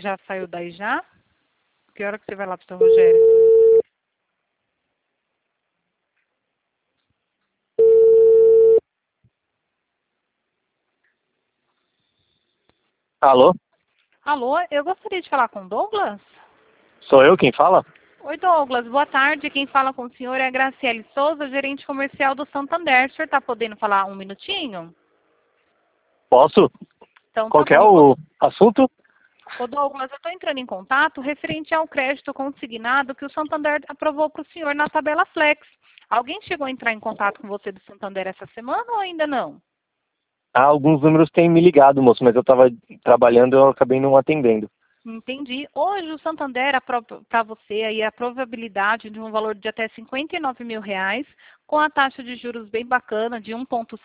Já saiu daí já? Que hora que você vai lá pro seu Rogério? Alô? Alô, eu gostaria de falar com o Douglas? Sou eu quem fala? Oi, Douglas. Boa tarde. Quem fala com o senhor é a Graciele Souza, gerente comercial do Santander. O senhor está podendo falar um minutinho? Posso? Então, tá Qual que é bom. o assunto? Ô, Douglas, eu estou entrando em contato referente ao crédito consignado que o Santander aprovou para o senhor na tabela Flex. Alguém chegou a entrar em contato com você do Santander essa semana ou ainda não? Alguns números têm me ligado, moço, mas eu estava trabalhando e eu acabei não atendendo. Entendi. Hoje o Santander aprova para você aí a probabilidade de um valor de até R$ 59 mil, com a taxa de juros bem bacana de